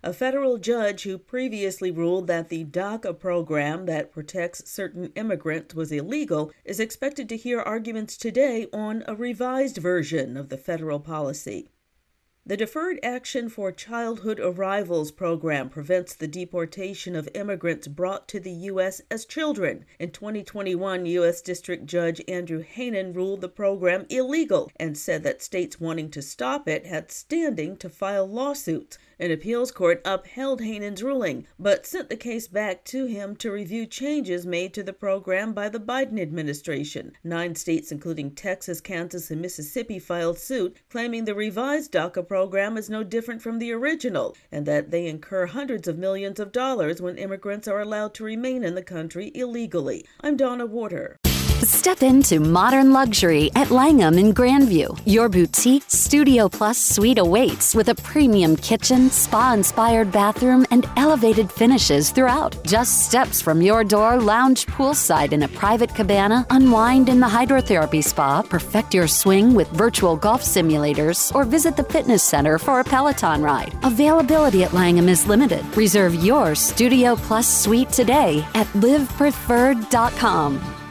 A federal judge who previously ruled that the DACA program that protects certain immigrants was illegal is expected to hear arguments today on a revised version of the federal policy. The Deferred Action for Childhood Arrivals program prevents the deportation of immigrants brought to the U.S. as children. In 2021, U.S. District Judge Andrew Hanen ruled the program illegal and said that states wanting to stop it had standing to file lawsuits. An appeals court upheld Hanen's ruling, but sent the case back to him to review changes made to the program by the Biden administration. 9 states, including Texas, Kansas, and Mississippi, filed suit, claiming the revised DACA program is no different from the original, and that they incur hundreds of millions of dollars when immigrants are allowed to remain in the country illegally. I'm Donna Warder. Step into modern luxury at Langham in Grandview. Your boutique Studio Plus suite awaits with a premium kitchen, spa-inspired bathroom, and elevated finishes throughout. Just steps from your door, lounge poolside in a private cabana, unwind in the hydrotherapy spa, perfect your swing with virtual golf simulators, or visit the fitness center for a Peloton ride. Availability at Langham is limited. Reserve your Studio Plus suite today at livepreferred.com.